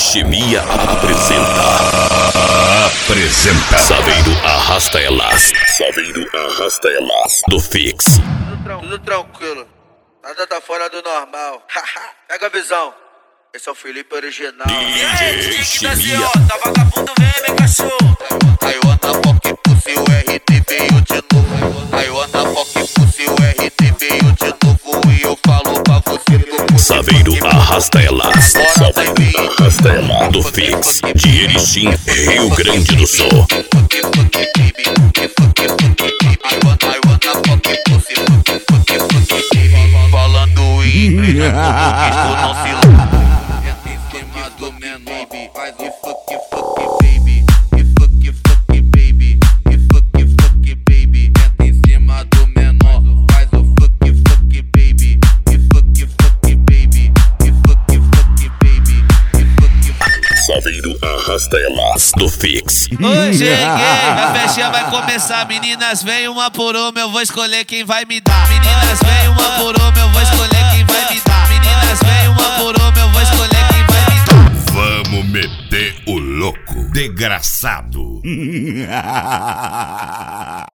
Chimia apresenta Saveiro arrasta elas. Saveiro arrasta elas do Fix. Tudo tranquilo, nada tá fora do normal. Pega a visão, esse é o Felipe original. DJ Chimia. Tá vagabundo, vem cachorro. Aí o Anapoc Pussy, o RT veio de novo. Aí o Anapoc Pussy, o RT veio de novo. E eu falo pra você, Saveiro arrasta elas. Saveiro arrasta elas do Fix, de Erechim, Rio Grande do Sul. Falando em brilhando, isso não se em cima do menor, faz o fuck baby, e fuck baby, e fuck baby. Entra em cima do menor, faz o fuck baby, e fuck baby, e fuck baby, e fuck. Saveiro arrasta elas do Fix. Oi, cheguei, a festinha vai começar. Meninas, vem uma por uma, eu vou escolher quem vai me dar. Meninas, vem uma por uma, eu vou escolher quem vai me dar. Meninas, vem uma por uma, eu vou escolher quem vai me dar. Vamos meter o louco, desgraçado.